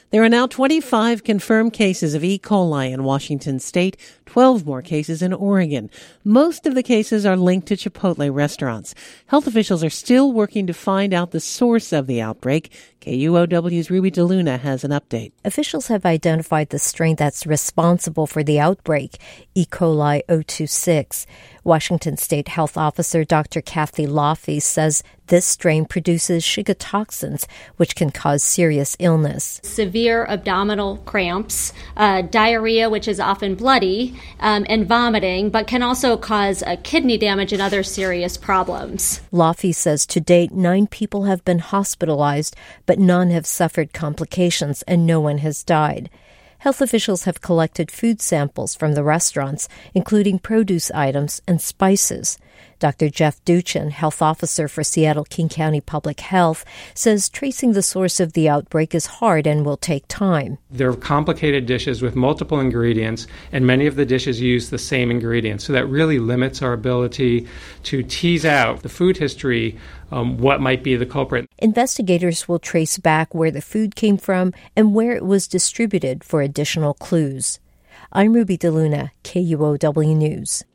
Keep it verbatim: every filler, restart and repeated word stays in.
There are now twenty-five confirmed cases of E. coli in Washington state, twelve more cases in Oregon. Most of the cases are linked to Chipotle restaurants. Health officials are still working to find out the source of the outbreak. K U O W's Ruby DeLuna has an update. Officials have identified the strain that's responsible for the outbreak, E. coli zero two six. Washington State Health Officer Doctor Kathy Laffey says this strain produces Shiga toxins, which can cause serious illness. Severe abdominal cramps, uh, diarrhea, which is often bloody, um, and vomiting, but can also cause uh, kidney damage and other serious problems. Laffey says to date, nine people have been hospitalized, but none have suffered complications and no one has died. Health officials have collected food samples from the restaurants, including produce items and spices. Doctor Jeff Duchin, health officer for Seattle-King County Public Health, says tracing the source of the outbreak is hard and will take time. They're complicated dishes with multiple ingredients, and many of the dishes use the same ingredients. So that really limits our ability to tease out the food history, um, what might be the culprit. Investigators will trace back where the food came from and where it was distributed for additional clues. I'm Ruby DeLuna, K U O W News.